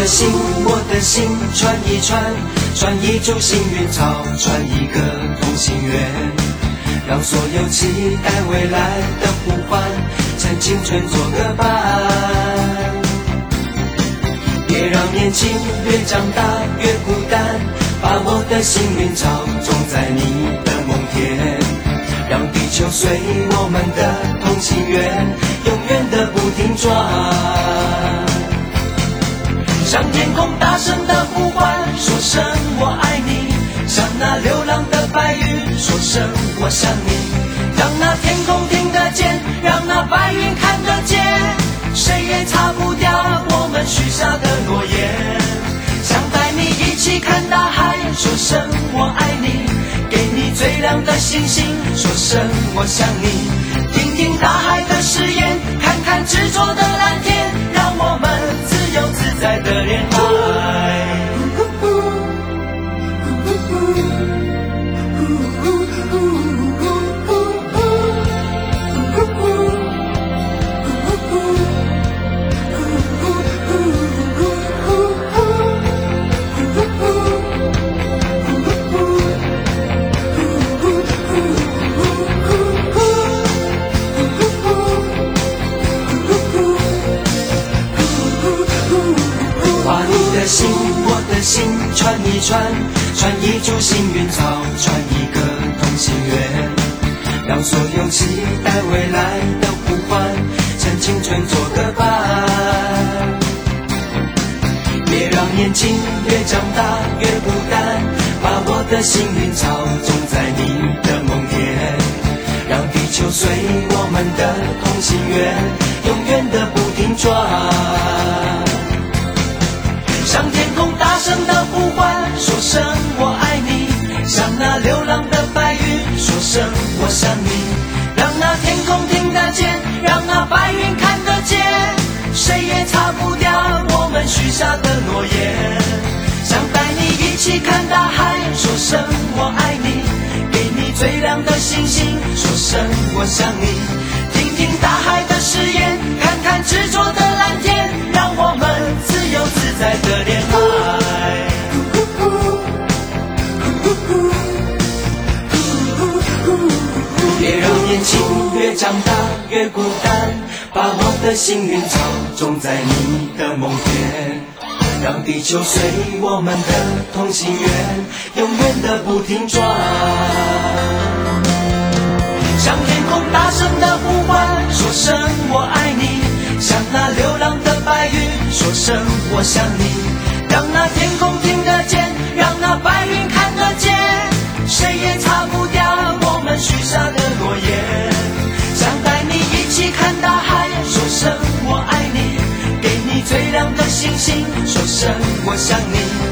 心，我的心传一传，传一株幸运草，传一个同心圆，让所有期待未来的呼唤，趁青春做个伴。别让年轻越长大越孤单，把我的幸运草种在你的梦田，让地球随我们的同心圆，永远的不停转。向天空大声的呼唤，说声我爱你，向那流浪的白云说声我想你，让那天空听得见，让那白云看得见，谁也擦不掉我们许下的诺言。想带你一起看大海，说声我爱你，给你最亮的星星，说声我想你，听听大海的誓言，看看执着的蓝天，让我们自由自在的恋爱。心，我的心传一传，传一株幸运草，传一个同心圆，让所有期待未来的呼唤，趁青春做个伴。别让年轻越长大越孤单，把我的幸运草种在你的梦田，让地球随我们的同心圆，永远的不停转。向天空大声的呼唤，说声我爱你，向那流浪的白云说声我想你，让那天空听得见，让那白云看得见，谁也擦不掉我们许下的诺言。想带你一起看大海，说声我爱你，给你最亮的星星，说声我想你，听听大海的誓言，看看执着的蓝天，让我们自由自在的恋爱。别让年轻越长大越孤单，把我的幸运草种在你的梦田，让地球随我们的同心圆，永远的不停转。向天空大声的呼唤，说声我爱你，向那流浪的白云说声我想你，让那天空听得见，让那白云看得见，谁也擦不掉我们许下的诺言。想带你一起看大海，说声我爱你，给你最亮的星星，说声我想你，